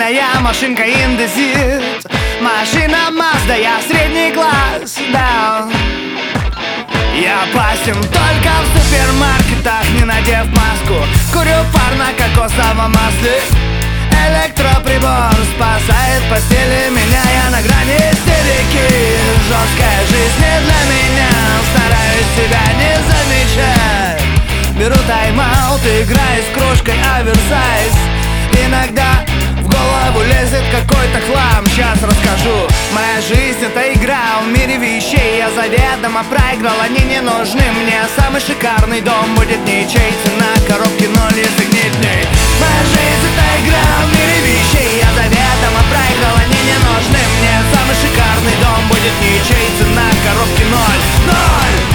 Стильная машинка индезит, машина Mazda, я средний класс, да. Я опасен только в супермаркетах, не надев маску. Курю пар на кокосовом масле. Электроприбор спасает постели меня. Я на грани истерики. Жесткая жизнь не для меня. Стараюсь себя не замечать. Беру тайм-аут, играю с кружкой оверсайз. Иногда в голову лезет какой-то хлам. Сейчас расскажу. Моя жизнь это игра в мире вещей. Я заведомо проиграл, они не нужны мне. Самый шикарный дом будет ничей. Цена коробки 0, если гнить в ней. Моя жизнь это игра в мире вещей. Я заведомо проиграл, они не нужны мне. Самый шикарный дом будет ничей. Цена коробки 0, 0.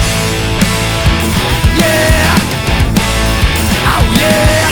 Yeah! Oh yeah!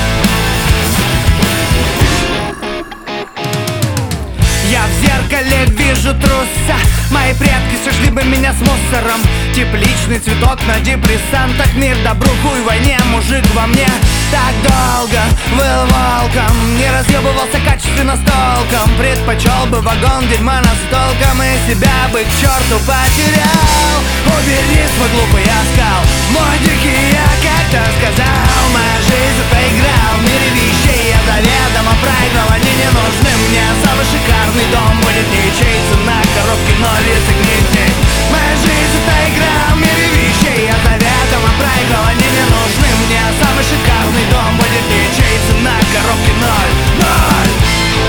Я в зеркале вижу труса. Мои предки сожгли бы меня с мусором. Тепличный цветок на депрессантах. Мир добру, хуй войне, мужик во мне. Так долго был волком, не разъебывался качественно с толком. Предпочел бы вагон дерьма настолком. И себя бы к черту потерял. Убери свой глупый оскал. Мой дикий я как-то сказал. Моя жизнь это игра в мире вещей. Я заведомо проиграл, они не нужны мне. Самый шикарный дом будет ничей. Цена коробки 0, если гнить в ней. Моя жизнь это игра в мире вещей. Я заведомо проиграл, они не нужны мне. Самый шикарный дом будет ничей. Цена коробки 0, 0.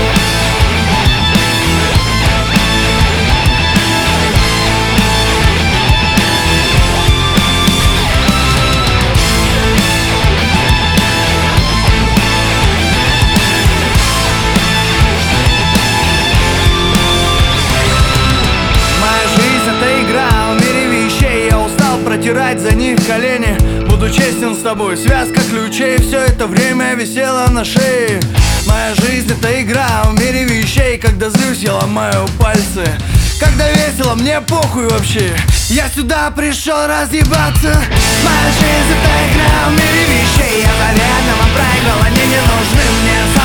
Протирать за них колени. Буду честен с тобой, связка ключей все это время висела на шее. Моя жизнь это игра в мире вещей. Когда злюсь, я ломаю пальцы. Когда весело, мне похуй вообще. Я сюда пришел разъебаться. Моя жизнь это игра в мире вещей. Я заведомо проиграл, они не нужны мне.